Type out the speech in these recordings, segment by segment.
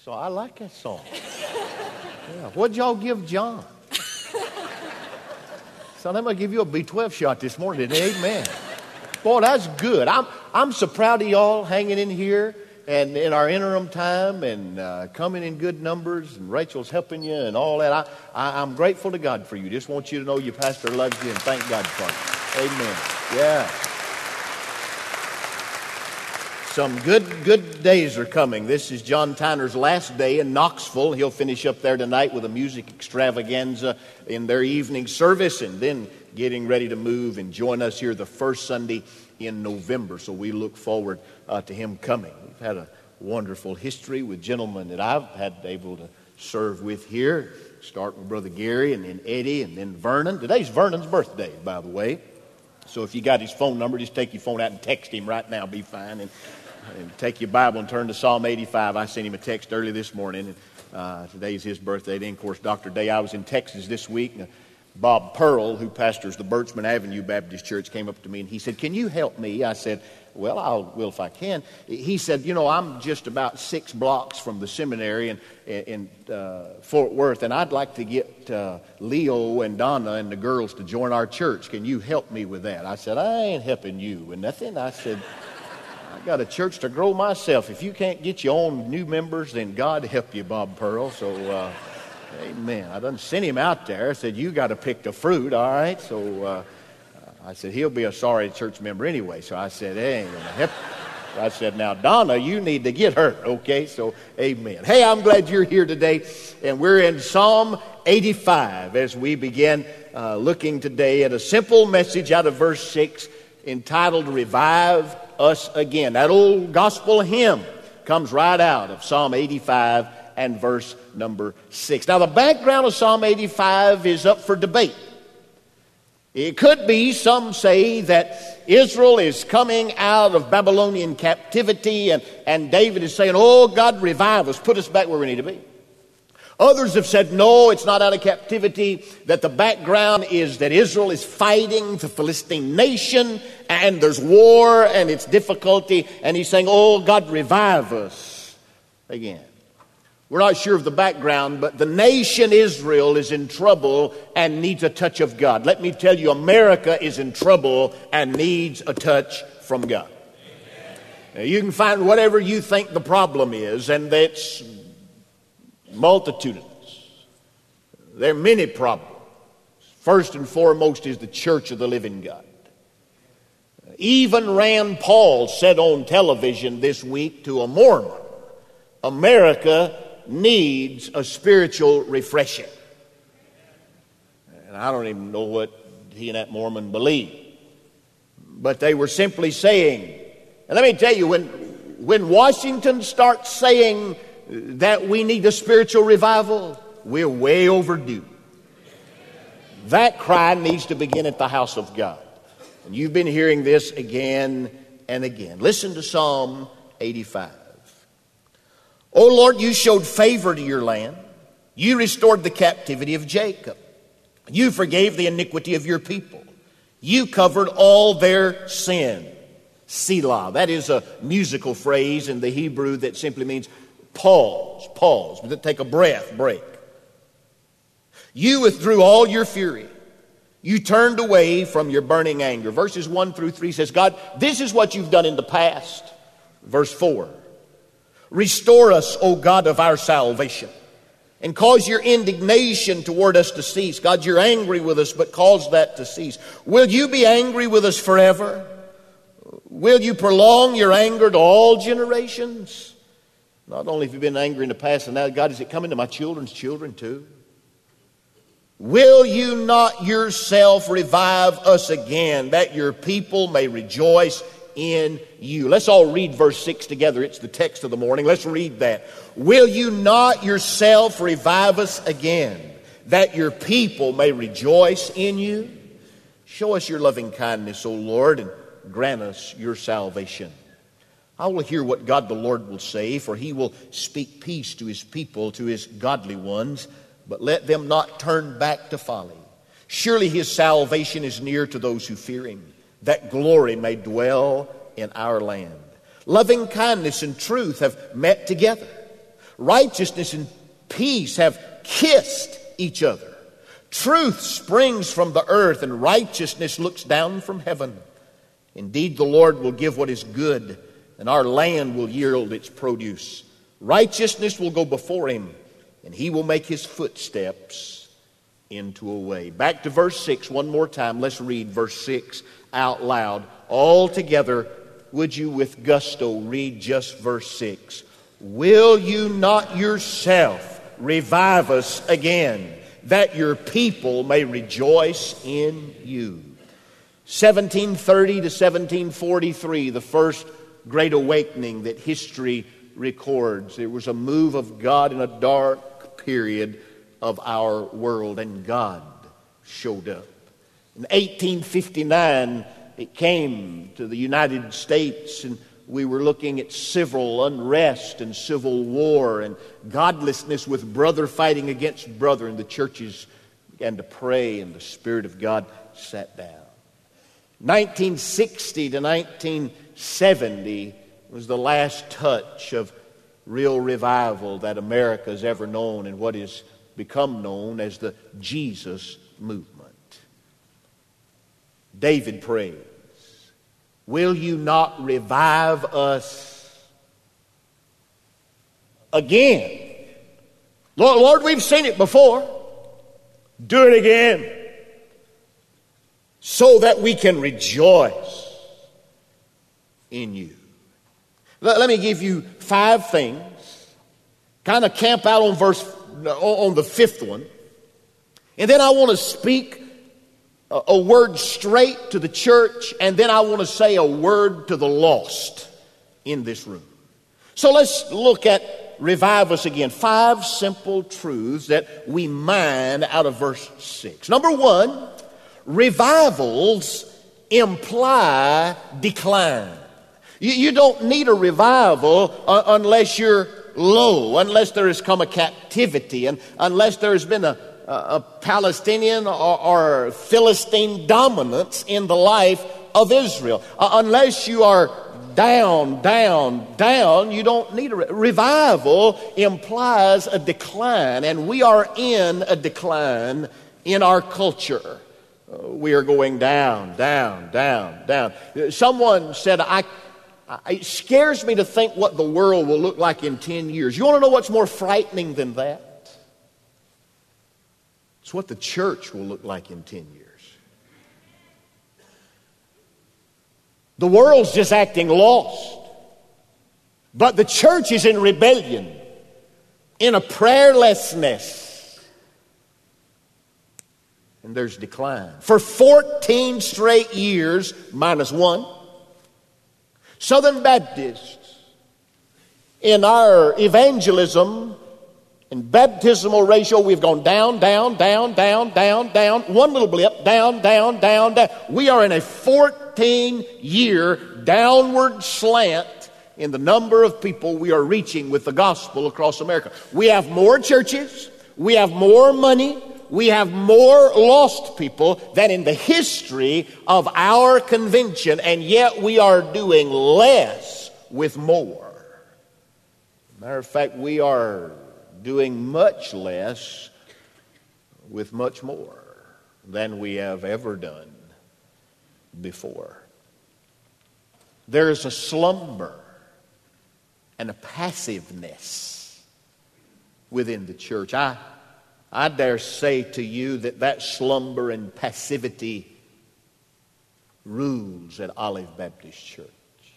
So I like that song. Yeah. What'd y'all give John? Son, I'm going to give you a B12 shot this morning. Amen. Boy, that's good. I'm so proud of y'all hanging in here and in our interim time and coming in good numbers, and Rachel's helping you and all that. I'm grateful to God for you. Just want you to know your pastor loves you and thank God for you. Amen. Yeah. Some good days are coming. This is John Tyner's last day in Knoxville. He'll finish up there tonight with a music extravaganza in their evening service, and then getting ready to move and join us here the first Sunday in November. So we look forward to him coming. We've had a wonderful history with gentlemen that I've had able to serve with here, starting with Brother Gary and then Eddie and then Vernon. Today's Vernon's birthday, by the way. So if you got his phone number, just take your phone out and text him right now. Be fine. And take your Bible and turn to Psalm 85. I sent him a text early this morning. Today's his birthday. Then, of course, Dr. Day. I was in Texas this week. Bob Pearl, who pastors the Birchman Avenue Baptist Church, came up to me and he said, "Can you help me?" I said, "Well, I will if I can." He said, I'm just about 6 blocks from the seminary in Fort Worth, and I'd like to get Leo and Donna and the girls to join our church. Can you help me with that? I said, "I ain't helping you with nothing." I said, "I got a church to grow myself. If you can't get your own new members, then God help you, Bob Pearl." So, amen. I done sent him out there. I said, "You got to pick the fruit, all right?" So I said, "He'll be a sorry church member anyway." So I said, "Hey, I said, "Now, Donna, you need to get her." Okay, so amen. Hey, I'm glad you're here today. And we're in Psalm 85 as we begin looking today at a simple message out of verse 6 entitled, "Revive Us Again." That old gospel hymn comes right out of Psalm 85 and verse number 6. Now, the background of Psalm 85 is up for debate. It could be, some say, that Israel is coming out of Babylonian captivity and David is saying, "Oh, God, revive us, put us back where we need to be." Others have said, no, it's not out of captivity, that the background is that Israel is fighting the Philistine nation and there's war and it's difficulty, and he's saying, "Oh, God, revive us again." We're not sure of the background, but the nation Israel is in trouble and needs a touch of God. Let me tell you, America is in trouble and needs a touch from God. Now, you can find whatever you think the problem is, and that's multitudinous. There are many problems. First and foremost is the church of the living God. Even Rand Paul said on television this week to a Mormon, America needs a spiritual refreshing. And I don't even know what he and that Mormon believed. But they were simply saying, and let me tell you, when Washington starts saying that we need a spiritual revival, we're way overdue. That cry needs to begin at the house of God. And you've been hearing this again and again. Listen to Psalm 85. "O Lord, you showed favor to your land. You restored the captivity of Jacob. You forgave the iniquity of your people. You covered all their sin." Selah. That is a musical phrase in the Hebrew that simply means pause. Take a break. "You withdrew all your fury. You turned away from your burning anger." Verses 1 through 3 says, God, this is what you've done in the past. Verse 4. "Restore us, O God of our salvation, and cause your indignation toward us to cease." God, you're angry with us, but cause that to cease. "Will you be angry with us forever? Will you prolong your anger to all generations?" Not only have you been angry in the past, and now, God, is it coming to my children's children too? "Will you not yourself revive us again, that your people may rejoice in you?" Let's all read verse 6 together. It's the text of the morning. Let's read that. "Will you not yourself revive us again, that your people may rejoice in you? Show us your loving kindness, O Lord, and grant us your salvation." I will hear what God the Lord will say, for he will speak peace to his people, to his godly ones, but let them not turn back to folly. Surely his salvation is near to those who fear him, that glory may dwell in our land. Loving kindness and truth have met together. Righteousness and peace have kissed each other. Truth springs from the earth, and righteousness looks down from heaven. Indeed, the Lord will give what is good, and our land will yield its produce. Righteousness will go before him, and he will make his footsteps into a way. Back to verse 6 one more time. Let's read verse 6 out loud. All together, would you with gusto read just verse 6? Will you not yourself revive us again, that your people may rejoice in you? 1730 to 1743, the first great awakening that history records. There was a move of God in a dark period of our world, and God showed up. In 1859, it came to the United States, and we were looking at civil unrest and civil war and godlessness with brother fighting against brother, and the churches began to pray, and the Spirit of God sat down. 1960 to 1970 was the last touch of real revival that America has ever known, and what has become known as the Jesus movement. David prays, will you not revive us again? Lord, we've seen it before. Do it again, so that we can rejoice in you. Let me give you 5 things. Kind of camp out on the 5th one. And then I want to speak a word straight to the church, and then I want to say a word to the lost in this room. So let's look at revive us again. 5 simple truths that we mine out of verse 6. Number 1, revivals imply decline. You don't need a revival unless you're low, unless there has come a captivity, and unless there has been a Palestinian or Philistine dominance in the life of Israel. Unless you are down, you don't need a revival. Implies a decline, and we are in a decline in our culture. We are going down. Someone said, it scares me to think what the world will look like in 10 years. You want to know what's more frightening than that? It's what the church will look like in 10 years. The world's just acting lost. But the church is in rebellion, in a prayerlessness. And there's decline. For 14 straight years, minus 1, Southern Baptists, in our evangelism and baptismal ratio, we've gone down. One little blip, down. We are in a 14-year downward slant in the number of people we are reaching with the gospel across America. We have more churches, we have more money, we have more lost people than in the history of our convention, and yet we are doing less with more. Matter of fact, we are doing much less with much more than we have ever done before. There is a slumber and a passiveness within the church. I dare say to you that slumber and passivity rules at Olive Baptist Church.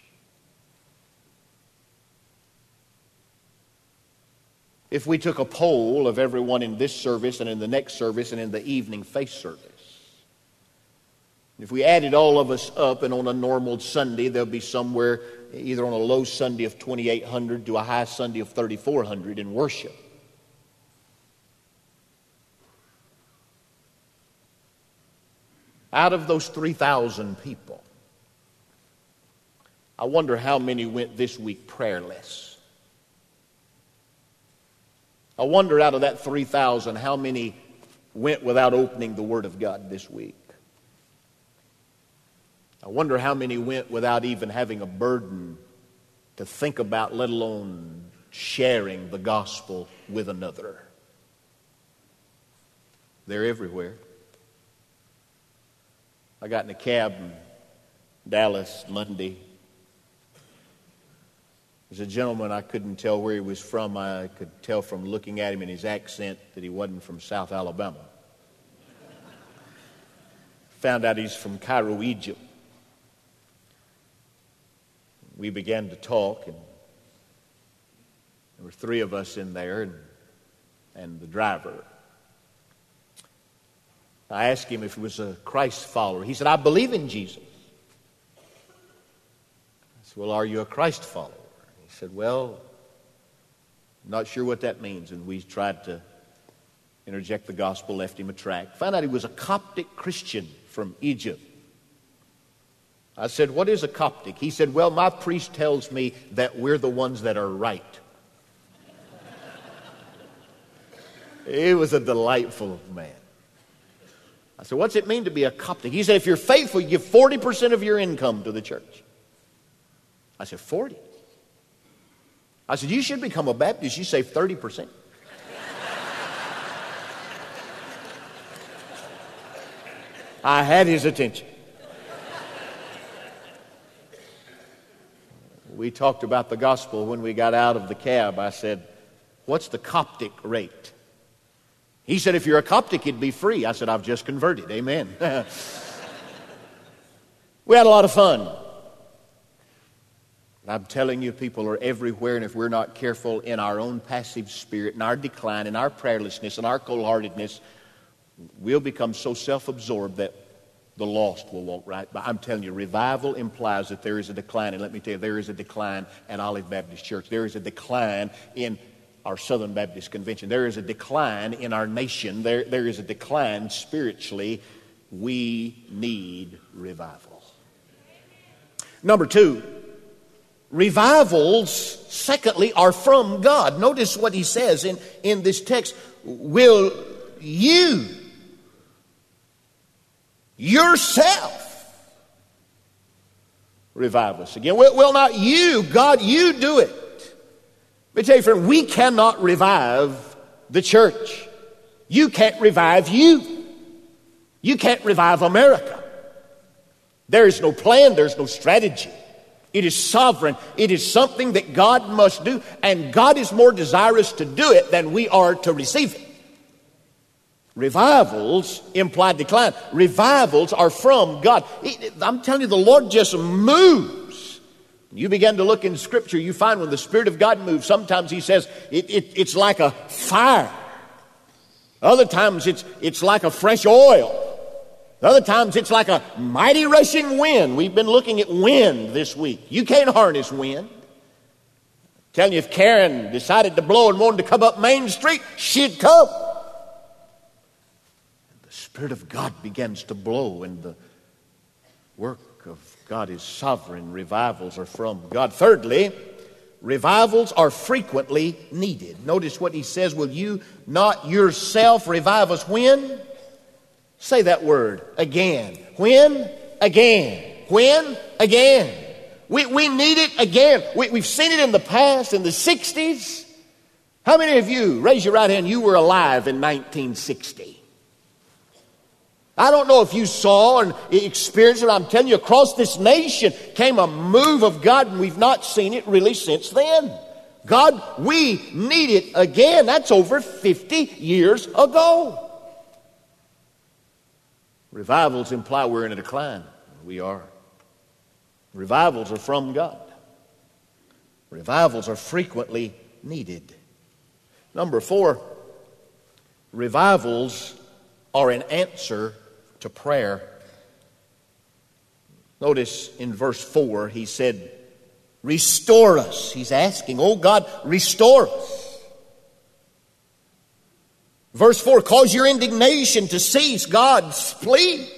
If we took a poll of everyone in this service and in the next service and in the evening face service, if we added all of us up, and on a normal Sunday there'll be somewhere either on a low Sunday of 2,800 to a high Sunday of 3,400 in worship. Out of those 3,000 people, I wonder how many went this week prayerless. I wonder out of that 3,000 how many went without opening the Word of God this week. I wonder how many went without even having a burden to think about, let alone sharing the gospel with another. They're everywhere. I got in a cab in Dallas Monday. There's a gentleman, I couldn't tell where he was from. I could tell from looking at him and his accent that he wasn't from South Alabama. Found out he's from Cairo, Egypt. We began to talk, and there were three of us in there and the driver. I asked him if he was a Christ follower. He said, I believe in Jesus. I said, well, are you a Christ follower? He said, well, I'm not sure what that means. And we tried to interject the gospel, left him a tract. Found out he was a Coptic Christian from Egypt. I said, what is a Coptic? He said, well, my priest tells me that we're the ones that are right. He was a delightful man. I said, what's it mean to be a Coptic? He said, if you're faithful, you give 40% of your income to the church. I said, 40? I said, you should become a Baptist. You save 30%. I had his attention. We talked about the gospel when we got out of the cab. I said, what's the Coptic rate? He said, if you're a Coptic, it'd be free. I said, I've just converted. Amen. We had a lot of fun. I'm telling you, people are everywhere, and if we're not careful in our own passive spirit, in our decline, in our prayerlessness, in our cold-heartedness, we'll become so self-absorbed that the lost will walk right by. I'm telling you, revival implies that there is a decline. And let me tell you, there is a decline at Olive Baptist Church. There is a decline in our Southern Baptist Convention. There is a decline in our nation. There is a decline spiritually. We need revival. Number two, revivals, secondly, are from God. Notice what he says in this text. Will you yourself revive us again? Well, not you, God, you do it. Let me tell you, friend, we cannot revive the church. You can't revive you. You can't revive America. There is no plan, there's no strategy. It is sovereign. It is something that God must do, and God is more desirous to do it than we are to receive it. Revivals imply decline. Revivals are from God. I'm telling you, the Lord just moves. You begin to look in Scripture, you find when the Spirit of God moves, sometimes He says it's like a fire. Other times it's like a fresh oil. Other times it's like a mighty rushing wind. We've been looking at wind this week. You can't harness wind. I'm telling you, if Karen decided to blow and wanted to come up Main Street, she'd come. The Spirit of God begins to blow, and the work of God is sovereign. Revivals are from God. Thirdly, revivals are frequently needed. Notice what he says, will you not yourself revive us when? Say that word, again. When? Again. When? Again. We need it again. We've seen it in the past, in the 60s. How many of you, raise your right hand, you were alive in 1960? I don't know if you saw and experienced it. I'm telling you, across this nation came a move of God, and we've not seen it really since then. God, we need it again. That's over 50 years ago. Revivals imply we're in a decline. We are. Revivals are from God. Revivals are frequently needed. Number 4, revivals are an answer to prayer. Notice in verse 4, he said, restore us. He's asking, oh God, restore us. Verse 4, cause your indignation to cease. God, please.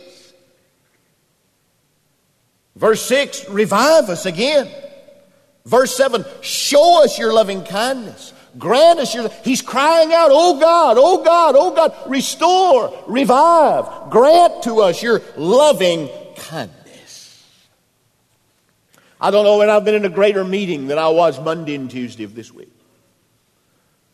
Verse 6, revive us again. Verse 7, show us your loving kindness. Grant us your... He's crying out, oh God, oh God, oh God, restore, revive, grant to us your loving kindness. I don't know when I've been in a greater meeting than I was Monday and Tuesday of this week.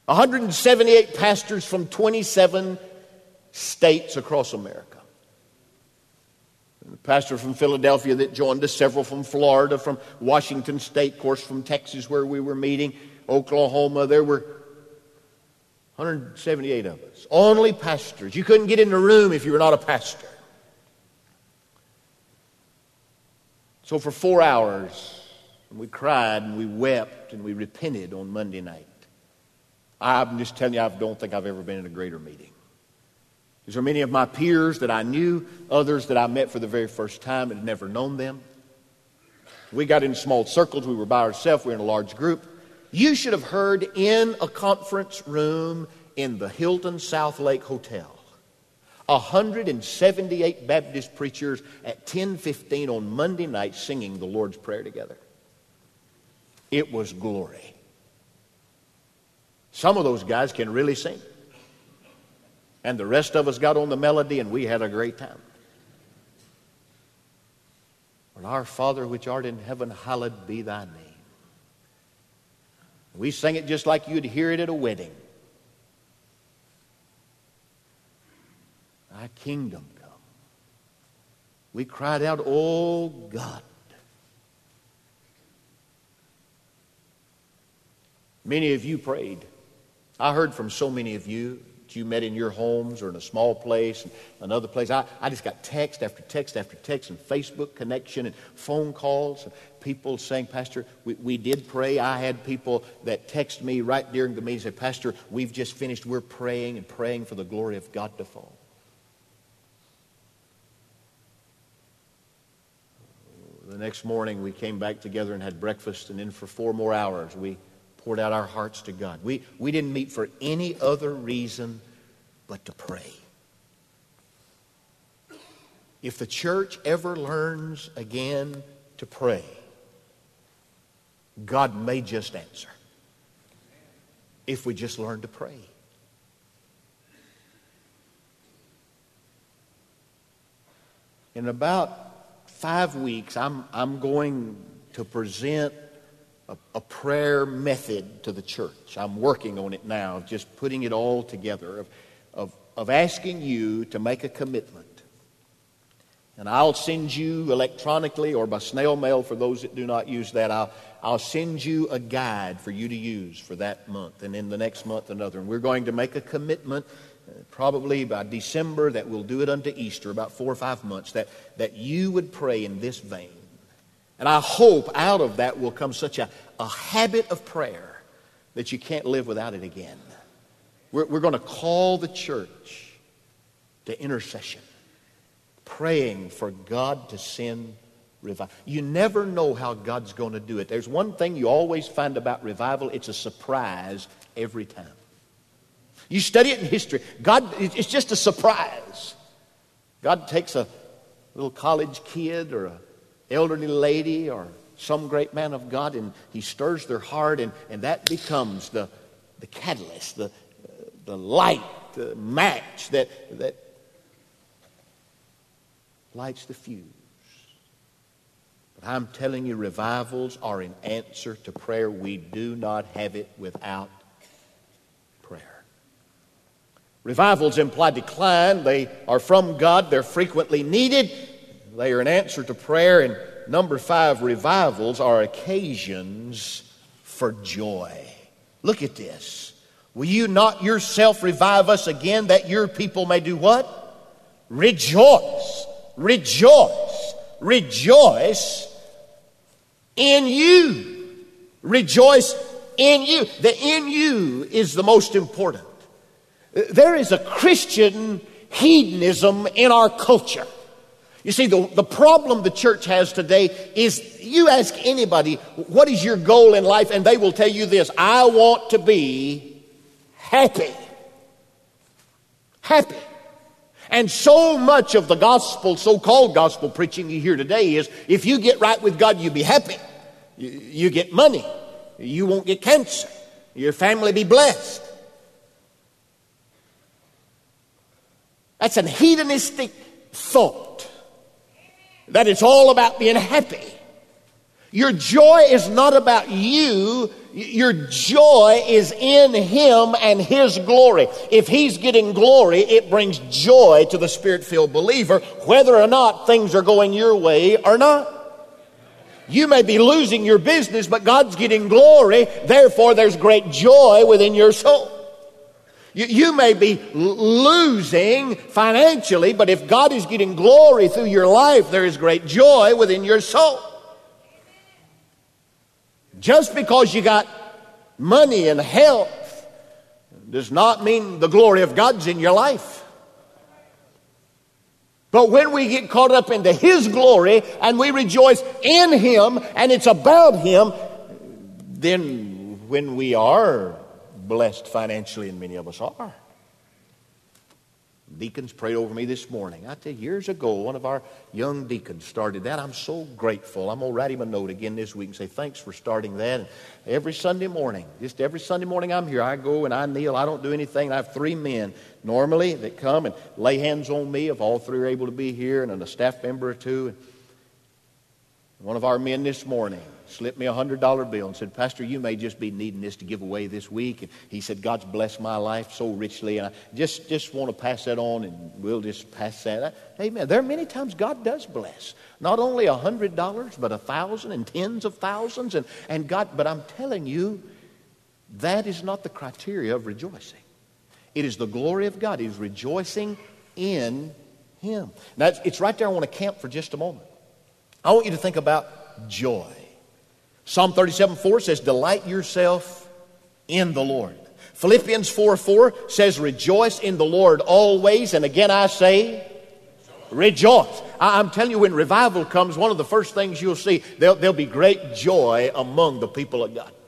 178 pastors from 27 states across America. The pastor from Philadelphia that joined us, several from Florida, from Washington State, of course, from Texas where we were meeting, Oklahoma. There were 178 of us. Only pastors. You couldn't get in the room if you were not a pastor. So for 4 hours, we cried and we wept and we repented on Monday night. I'm just telling you, I don't think I've ever been in a greater meeting. These are many of my peers that I knew, others that I met for the very first time and had never known them. We got in small circles. We were by ourselves. We were in a large group. You should have heard in a conference room in the Hilton South Lake Hotel, 178 Baptist preachers at 10:15 on Monday night singing the Lord's Prayer together. It was glory. Some of those guys can really sing. And the rest of us got on the melody and we had a great time. But our Father which art in heaven, hallowed be thy name. We sang it just like you'd hear it at a wedding. Thy kingdom come. We cried out, oh God. Many of you prayed. I heard from so many of you that you met in your homes or in a small place and another place. I just got text after text after text and Facebook connection and phone calls and people saying, Pastor, we did pray. I had people that text me right during the meeting and say, Pastor, we've just finished. We're praying and praying for the glory of God to fall. The next morning we came back together and had breakfast, and then for 4 more hours we poured out our hearts to God. We didn't meet for any other reason but to pray. If the church ever learns again to pray, God may just answer. If we just learn to pray. In about 5 weeks, I'm going to present a prayer method to the church. I'm working on it now, just putting it all together, of asking you to make a commitment. And I'll send you electronically or by snail mail for those that do not use that. I'll send you a guide for you to use for that month, and in the next month another. And we're going to make a commitment probably by December that we'll do it unto Easter, about 4 or 5 months, that you would pray in this vein. And I hope out of that will come such a habit of prayer that you can't live without it again. We're going to call the church to intercession, praying for God to send revival. You never know how God's going to do it. There's one thing you always find about revival. It's a surprise every time. You study it in history. God, it's just a surprise. God takes a little college kid or an elderly lady or some great man of God, and he stirs their heart, and that becomes the catalyst, the light, the match that lights the fuse. But I'm telling you, revivals are an answer to prayer. We do not have it without prayer. Revivals imply decline. They are from God. They're frequently needed. They are an answer to prayer. And number 5, revivals are occasions for joy. Look at this. Will you not yourself revive us again, that your people may do what? Rejoice. Rejoice. Rejoice in you. Rejoice in you. The in you is the most important. There is a Christian hedonism in our culture. You see, the problem the church has today is, you ask anybody, what is your goal in life? And they will tell you this: I want to be happy. Happy. And so much of the gospel, so-called gospel preaching you hear today is, if you get right with God, you be happy. You get money. You won't get cancer. Your family be blessed. That's a hedonistic thought, that it's all about being happy. Your joy is not about you. Your joy is in Him and His glory. If He's getting glory, it brings joy to the Spirit-filled believer, whether or not things are going your way or not. You may be losing your business, but God's getting glory. Therefore, there's great joy within your soul. You may be losing financially, but if God is getting glory through your life, there is great joy within your soul. Just because you got money and health does not mean the glory of God's in your life. But when we get caught up into His glory and we rejoice in Him and it's about Him, then when we are blessed financially, and many of us are. Deacons prayed over me this morning. I tell you, years ago, one of our young deacons started that. I'm so grateful. I'm going to write him a note again this week and say, thanks for starting that. And every Sunday morning I'm here, I go and I kneel. I don't do anything. I have 3 men normally that come and lay hands on me if all 3 are able to be here, and then a staff member or 2. And one of our men this morning slipped me a $100 bill and said, Pastor, you may just be needing this to give away this week. And he said, God's blessed my life so richly, and I just want to pass that on, and we'll just pass that. Amen. There are many times God does bless. Not only $100, but 1,000 and tens of thousands. And God, but I'm telling you, that is not the criteria of rejoicing. It is the glory of God. It is rejoicing in Him. Now, it's right there. I want to camp for just a moment. I want you to think about joy. Psalm 37:4 says, delight yourself in the Lord. Philippians 4:4 says, rejoice in the Lord always. And again I say, rejoice. I'm telling you, when revival comes, one of the first things you'll see, there'll be great joy among the people of God.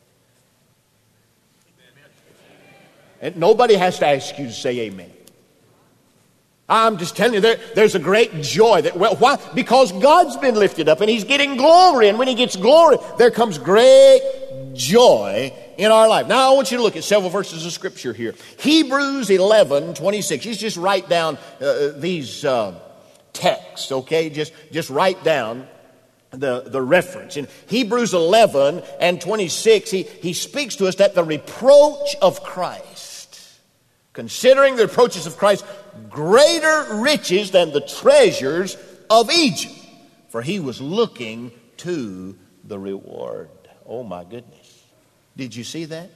And nobody has to ask you to say amen. I'm just telling you, there's a great joy. Why? Because God's been lifted up and He's getting glory. And when He gets glory, there comes great joy in our life. Now, I want you to look at several verses of Scripture here. Hebrews 11:26. You just write down these texts, okay? Just write down the reference. In Hebrews 11:26, he speaks to us that the reproach of Christ, considering the reproaches of Christ, greater riches than the treasures of Egypt, for he was looking to the reward. Oh my goodness. Did you see that?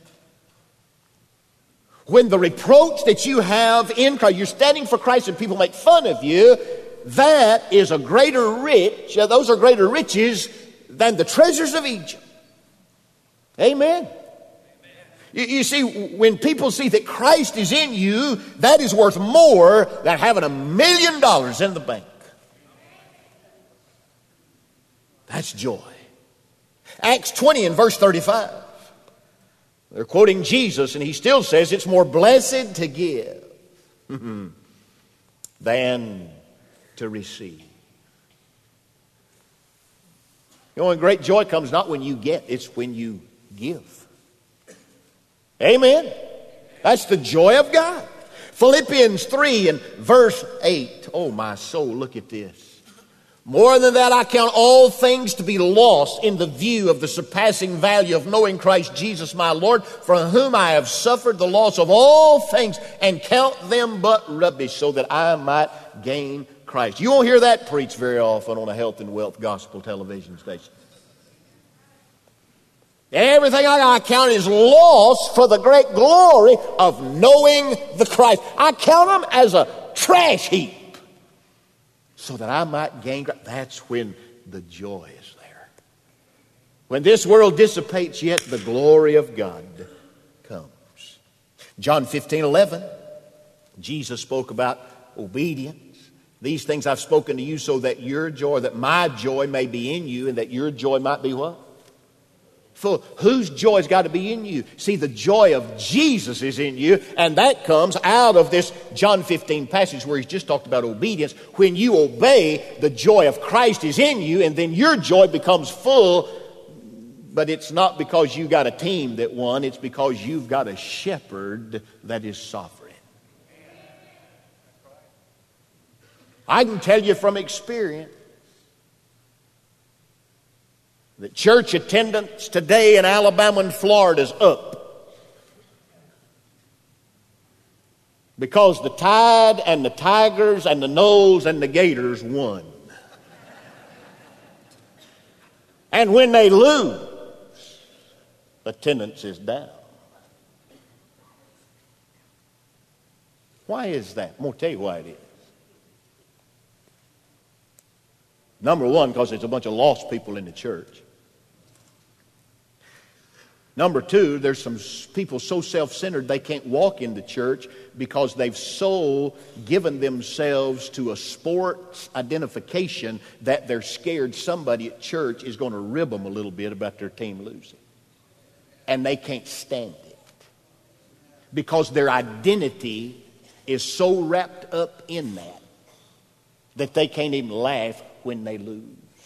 When the reproach that you have in Christ, you're standing for Christ and people make fun of you, that is a greater rich, those are greater riches than the treasures of Egypt. Amen. You see, when people see that Christ is in you, that is worth more than having $1 million in the bank. That's joy. Acts 20 and verse 35. They're quoting Jesus, and he still says it's more blessed to give than to receive. You know, when great joy comes, not when you get, it's when you give. Amen. That's the joy of God. Philippians 3 and verse 8. Oh, my soul, look at this. More than that, I count all things to be lost in the view of the surpassing value of knowing Christ Jesus my Lord, for whom I have suffered the loss of all things, and count them but rubbish, so that I might gain Christ. You won't hear that preached very often on a health and wealth gospel television station. Everything I count is lost for the great glory of knowing the Christ. I count them as a trash heap so that I might gain Christ. That's when the joy is there. When this world dissipates, yet the glory of God comes. John 15:11, Jesus spoke about obedience. These things I've spoken to you so that your joy, that my joy may be in you, and that your joy might be what? Full. Whose joy's got to be in you? See, the joy of Jesus is in you, and that comes out of this John 15 passage where he's just talked about obedience. When you obey, the joy of Christ is in you, and then your joy becomes full. But it's not because you got a team that won. It's because you've got a shepherd that is sovereign. I can tell you from experience, that church attendance today in Alabama and Florida is up. Because the Tide and the Tigers and the Noles and the Gators won. And when they lose, attendance is down. Why is that? I'm going to tell you why it is. Number one, because there's a bunch of lost people in the church. Number two, there's some people so self-centered they can't walk into church because they've so given themselves to a sports identification that they're scared somebody at church is going to rib them a little bit about their team losing. And they can't stand it. Because their identity is so wrapped up in that they can't even laugh when they lose.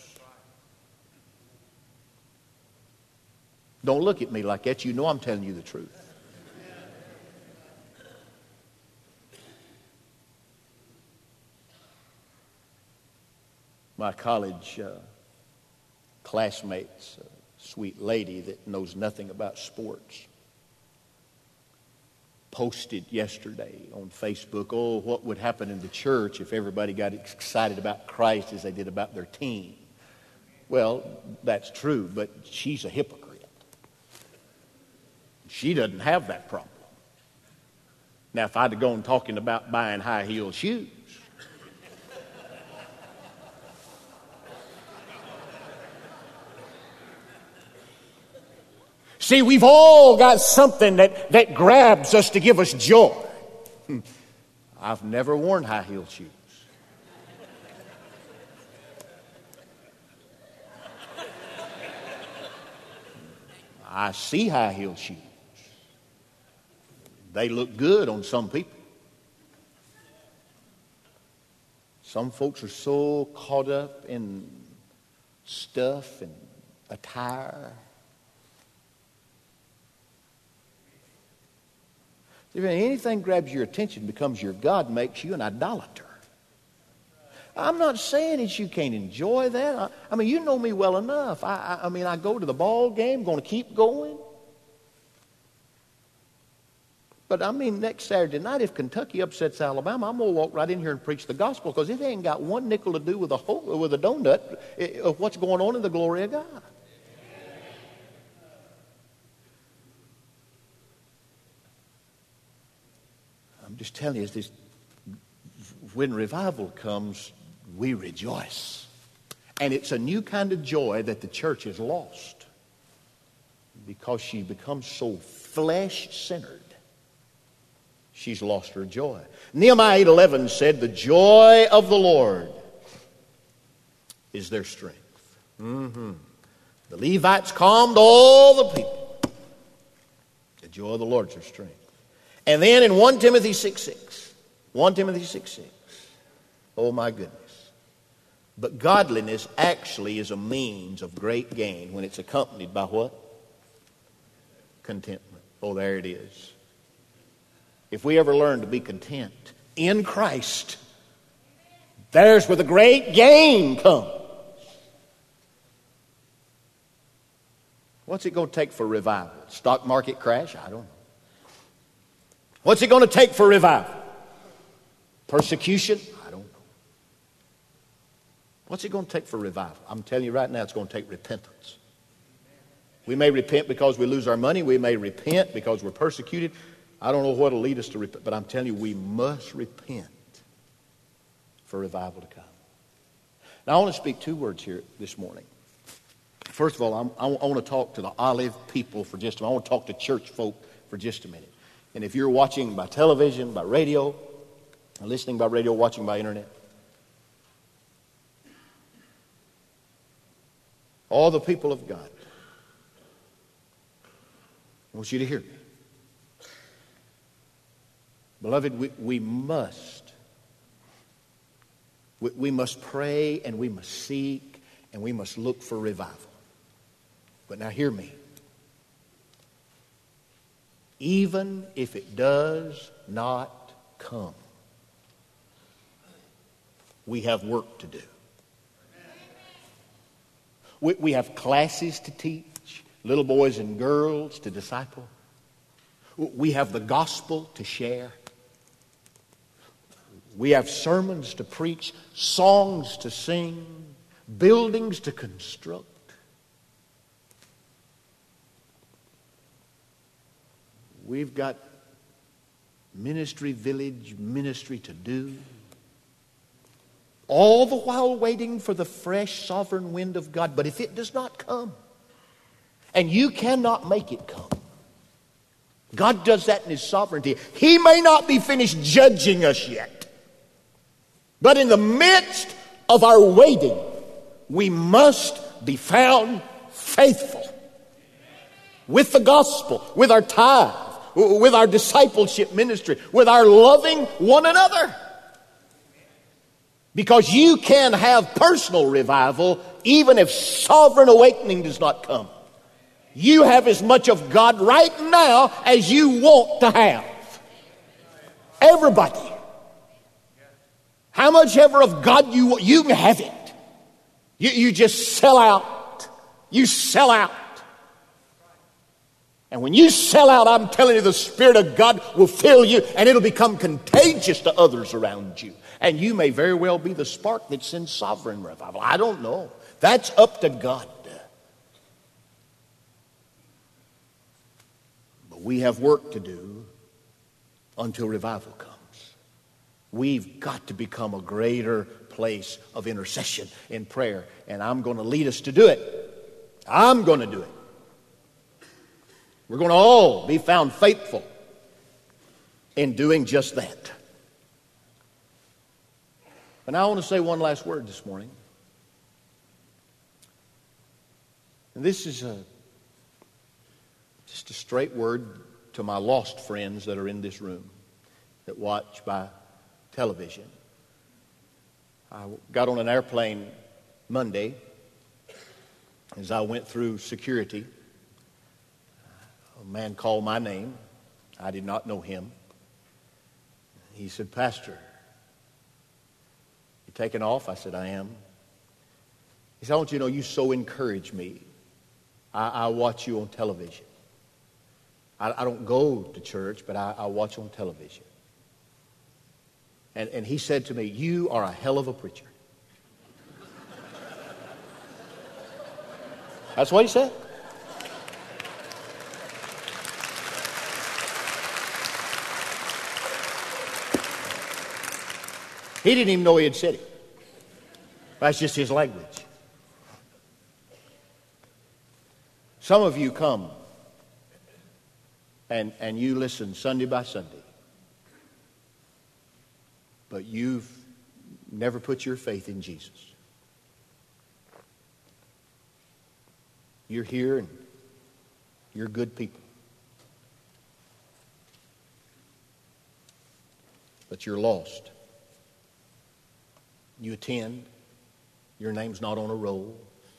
Don't look at me like that. You know I'm telling you the truth. My college classmates, a sweet lady that knows nothing about sports, posted yesterday on Facebook, oh, what would happen in the church if everybody got excited about Christ as they did about their team. Well, that's true, but she's a hypocrite. She doesn't have that problem. Now, if I'd have gone talking about buying high-heeled shoes, see, we've all got something that grabs us to give us joy. I've never worn high-heeled shoes. I see high-heeled shoes. They look good on some people. Some folks are so caught up in stuff and attire. If anything grabs your attention, becomes your God, makes you an idolater. I'm not saying that you can't enjoy that. I mean, you know me well enough. I mean, I go to the ball game, going to keep going. But I mean, next Saturday night, if Kentucky upsets Alabama, I'm going to walk right in here and preach the gospel because it ain't got one nickel to do with a donut of what's going on in the glory of God. I'm just telling you, when revival comes, we rejoice. And it's a new kind of joy that the church has lost because she becomes so flesh-centered. She's lost her joy. Nehemiah 8:11 said, the joy of the Lord is their strength. The Levites calmed all the people. The joy of the Lord is their strength. And then in 1 Timothy 6:6, oh my goodness. But godliness actually is a means of great gain when it's accompanied by what? Contentment. Oh, there it is. If we ever learn to be content in Christ, there's where the great gain comes. What's it going to take for revival? Stock market crash? I don't know. What's it going to take for revival? Persecution? I don't know. What's it going to take for revival? I'm telling you right now, it's going to take repentance. We may repent because we lose our money. We may repent because we're persecuted. I don't know what will lead us to repent, but I'm telling you, we must repent for revival to come. Now, I want to speak two words here this morning. First of all, I want to talk to the Olive people for just a minute. I want to talk to church folk for just a minute. And if you're watching by television, by radio, or listening by radio, watching by internet, all the people of God, I want you to hear me. Beloved, we must pray and we must seek and we must look for revival. But now hear me. Even if it does not come, we have work to do. We have classes to teach, little boys and girls to disciple. We have the gospel to share. We have sermons to preach, songs to sing, buildings to construct. We've got ministry, village ministry to do. All the while waiting for the fresh sovereign wind of God. But if it does not come, and you cannot make it come, God does that in His sovereignty. He may not be finished judging us yet. But in the midst of our waiting, we must be found faithful with the gospel, with our tithe, with our discipleship ministry, with our loving one another. Because you can have personal revival even if sovereign awakening does not come. You have as much of God right now as you want to have. Everybody. How much ever of God you want, you can have it. You just sell out. You sell out. And when you sell out, I'm telling you, the Spirit of God will fill you and it'll become contagious to others around you. And you may very well be the spark that sends sovereign revival. I don't know. That's up to God. But we have work to do until revival comes. We've got to become a greater place of intercession in prayer. And I'm going to lead us to do it. I'm going to do it. We're going to all be found faithful in doing just that. But now I want to say one last word this morning. And this is just a straight word to my lost friends that are in this room that watch by television. I got on an airplane Monday. As I went through security, a man called my name. I did not know him. He said, "Pastor, you taking off?" I said, "I am." He said, "I want you to know you so encourage me. I watch you on television. I don't go to church, but I watch on television." And he said to me, "You are a hell of a preacher." That's what he said. He didn't even know he had said it. That's just his language. Some of you come and you listen Sunday by Sunday. But you've never put your faith in Jesus. You're here and you're good people. But you're lost. You attend. Your name's not on a roll.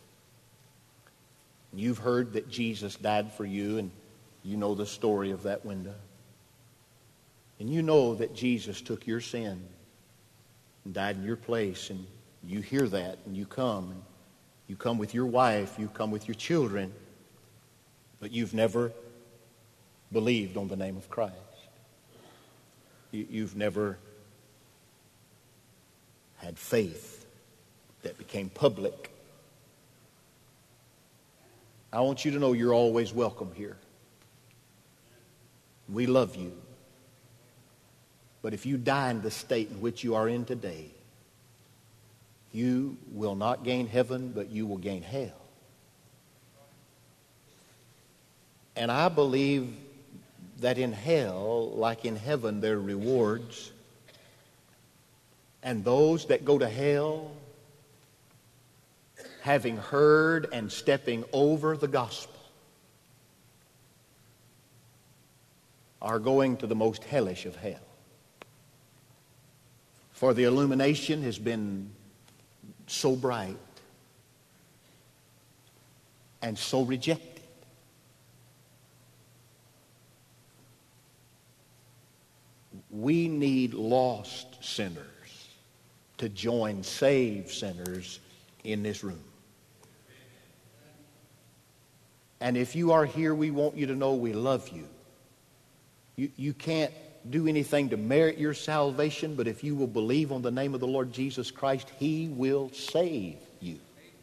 You've heard that Jesus died for you, and you know the story of that window. And you know that Jesus took your sin and died in your place, and you hear that, and you come with your wife, you come with your children, but you've never believed on the name of Christ. You've never had faith that became public. I want you to know you're always welcome here. We love you. But if you die in the state in which you are in today, you will not gain heaven, but you will gain hell. And I believe that in hell, like in heaven, there are rewards. And those that go to hell, having heard and stepping over the gospel, are going to the most hellish of hell. For the illumination has been so bright and so rejected. We need lost sinners to join saved sinners in this room. And if you are here, we want you to know we love you. You can't do anything to merit your salvation, but if you will believe on the name of the Lord Jesus Christ, He will save you.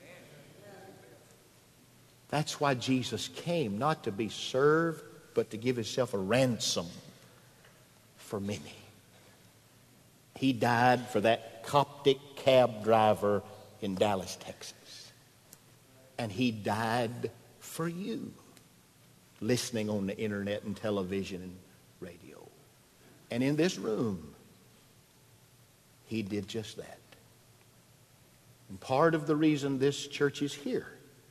That's why Jesus came, not to be served, but to give Himself a ransom for many. He died for that Coptic cab driver in Dallas, Texas. And He died for you, listening on the internet and television and radio. And in this room, He did just that. And part of the reason this church is here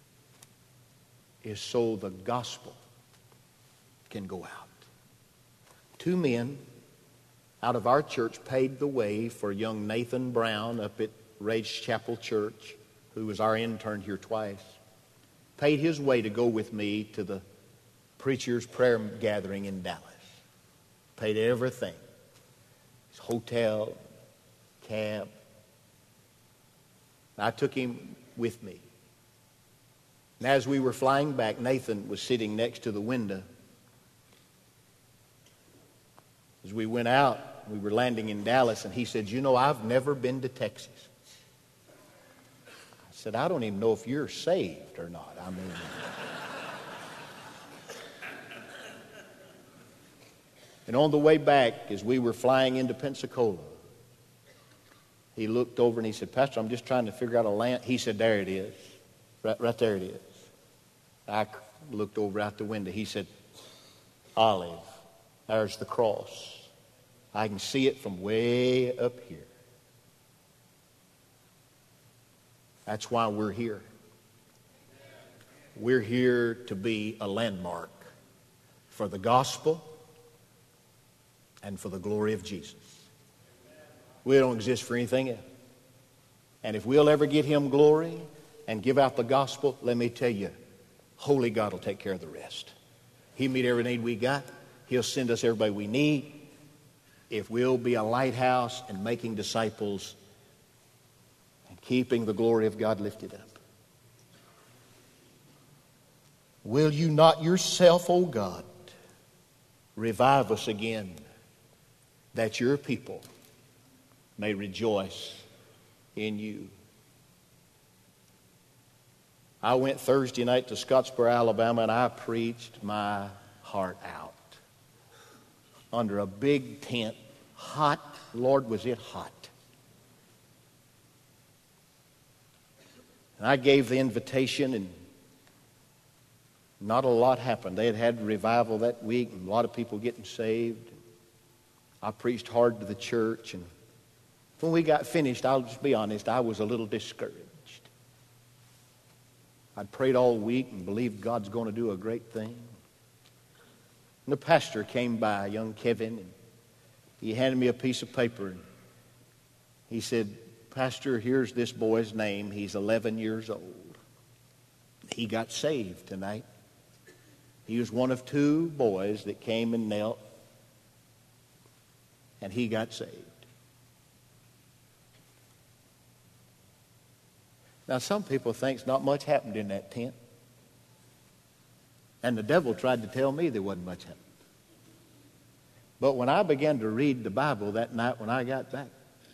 is so the gospel can go out. 2 men out of our church paid the way for young Nathan Brown up at Rage Chapel Church, who was our intern here twice. Paid his way to go with me to the preacher's prayer gathering in Dallas. Paid everything. His hotel, cab. I took him with me. And as we were flying back, Nathan was sitting next to the window. As we went out, we were landing in Dallas, and he said, "You know, I've never been to Texas." I said, "I don't even know if you're saved or not." I mean, and on the way back, as we were flying into Pensacola, he looked over and he said, "Pastor, I'm just trying to figure out a land." He said, "There it is. Right there it is." I looked over out the window. He said, "Olive, there's the cross. I can see it from way up here." That's why we're here. We're here to be a landmark for the gospel and for the glory of Jesus. We don't exist for anything else. And if we'll ever get Him glory and give out the gospel, let me tell you, Holy God will take care of the rest. He'll meet every need we got. He'll send us everybody we need if we'll be a lighthouse and making disciples and keeping the glory of God lifted up. Will you not yourself, O God, revive us again, that your people may rejoice in you? I went Thursday night to Scottsboro, Alabama, and I preached my heart out under a big tent. Hot. Lord, was it hot. And I gave the invitation, and not a lot happened. They had had revival that week, and a lot of people getting saved. I preached hard to the church, and when we got finished, I'll just be honest, I was a little discouraged. I'd prayed all week and believed God's going to do a great thing. And the pastor came by, young Kevin, and he handed me a piece of paper. And he said, "Pastor, here's this boy's name. He's 11 years old. He got saved tonight. He was one of 2 boys that came and knelt, and he got saved." Now, some people think not much happened in that tent. And the devil tried to tell me there wasn't much happened. But when I began to read the Bible that night when I got back,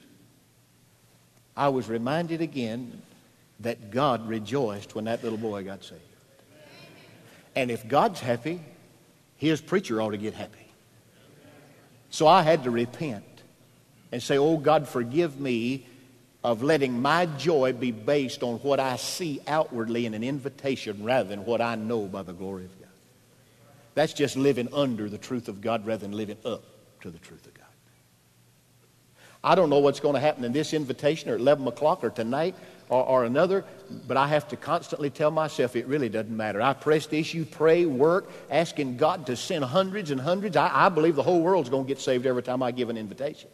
I was reminded again that God rejoiced when that little boy got saved. And if God's happy, His preacher ought to get happy. So I had to repent and say, "Oh God, forgive me of letting my joy be based on what I see outwardly in an invitation rather than what I know by the glory of God." That's just living under the truth of God rather than living up to the truth of God. I don't know what's going to happen in this invitation or at 11 o'clock or tonight or another, but I have to constantly tell myself it really doesn't matter. I press the issue, pray, work, asking God to send hundreds and hundreds. I believe the whole world's going to get saved every time I give an invitation.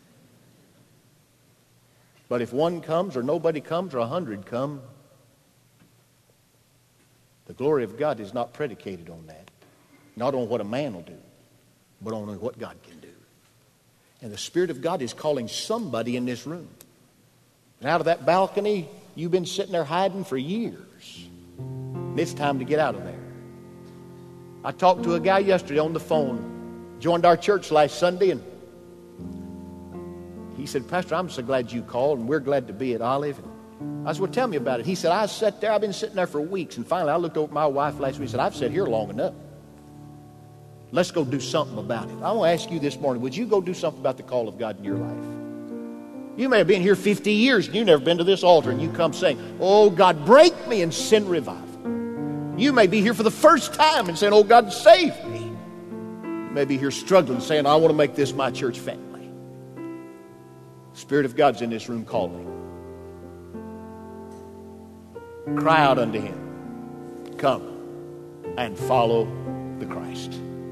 But if one comes or nobody comes or 100 come, the glory of God is not predicated on that. Not on what a man will do, but on what God can do. And the Spirit of God is calling somebody in this room. And out of that balcony, you've been sitting there hiding for years. And it's time to get out of there. I talked to a guy yesterday on the phone, joined our church last Sunday, and he said, Pastor, I'm so glad you called, and we're glad to be at Olive. And I said, well, tell me about it. He said, I sat there, I've been sitting there for weeks, and finally I looked over at my wife last week and said, I've sat here long enough. Let's go do something about it. I want to ask you this morning, would you go do something about the call of God in your life? You may have been here 50 years and you've never been to this altar, and you come saying, oh, God, break me and send revival. You may be here for the first time and saying, oh, God, save me. You may be here struggling, saying, I want to make this my church family. The Spirit of God's in this room calling. Cry out unto Him. Come and follow the Christ.